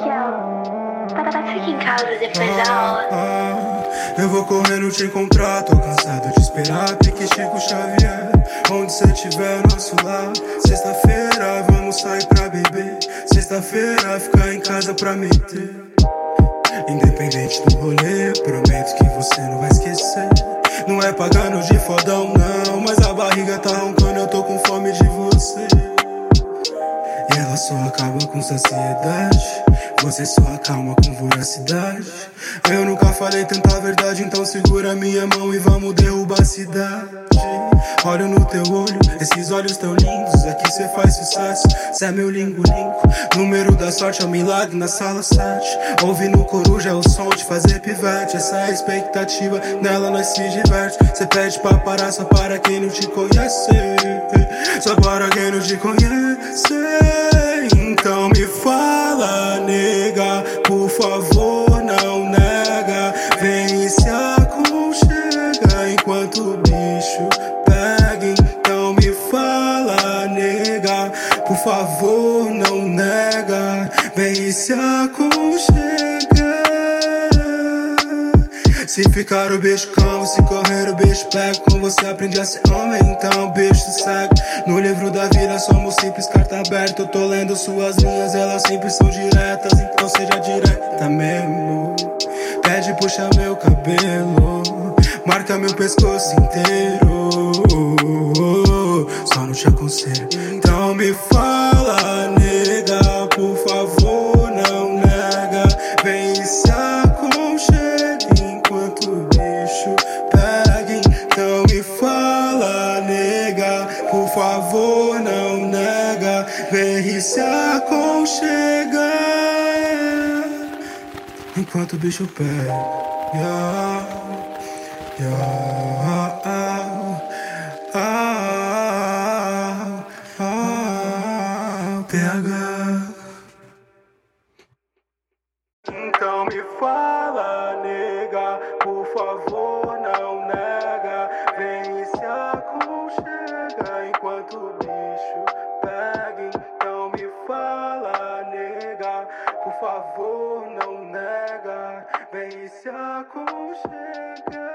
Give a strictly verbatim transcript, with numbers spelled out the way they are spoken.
Fica em casa depois da aula. Eu vou correndo te encontrar, tô cansado de esperar. Pique Chico Xavier, onde cê tiver, nosso lar. Sexta-feira, vamos sair pra beber. Sexta-feira, ficar em casa pra meter. Independente do rolê, prometo que você não vai esquecer. Não é pagando de fodão não, mas a barriga tá roncando, eu tô com fome de você. E ela só acaba com saciedade, você só acalma com voracidade. Eu nunca falei tanta verdade, então segura minha mão e vamos derrubar a cidade. Olho no teu olho, esses olhos tão lindos, aqui cê faz sucesso, cê é meu lingo-lingo. Número da sorte é um milagre na sala sete. Ouve no coruja é o som de fazer pivete. Essa é a expectativa, nela nós se diverte. Cê pede pra parar só para quem não te conhece, só para quem não te conhece. Então me fala, nega, por favor, não nega. Vem e se aconchega enquanto o bicho pega. Então me fala, nega, por favor, não nega. Vem e se aconchega. Se ficar o beijo calmo, se correr o beijo pega. Com você aprendi a ser homem, então o beijo se segue. No livro da vida somos simples, carta aberta. Eu tô lendo suas linhas, elas sempre são diretas. Então seja direta mesmo. Pede, puxa meu cabelo, marca meu pescoço inteiro. Só não te aconselho. Então me fala, nega, por favor, não nega. Vem e se aconchega enquanto o bicho pega. Então me fala, nega, por favor, não nega. Vem e se aconchega enquanto o bicho pega. Yeah, yeah, ah, ah, ah, pega. Então me fala, nega, por favor, não nega. Vem e se aconchega enquanto o bicho pega. Então me fala, nega, por favor, não nega. Vem e se aconchega.